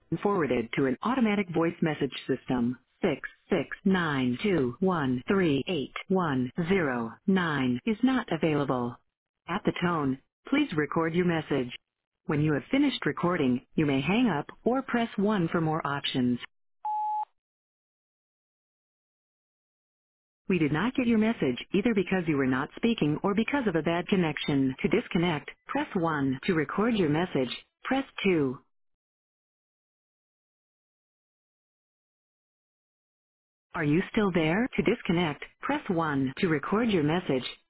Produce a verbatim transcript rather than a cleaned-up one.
forwarded to an automatic voice message system. Six six nine two one three eight one zero nine is not available. At the tone, please record your message. When you have finished recording, you may hang up or press one for more options. We did not get your message either because you were not speaking or because of a bad connection. To disconnect, press one. To record your message, press two. Are you still there? To disconnect, press one. To record your message,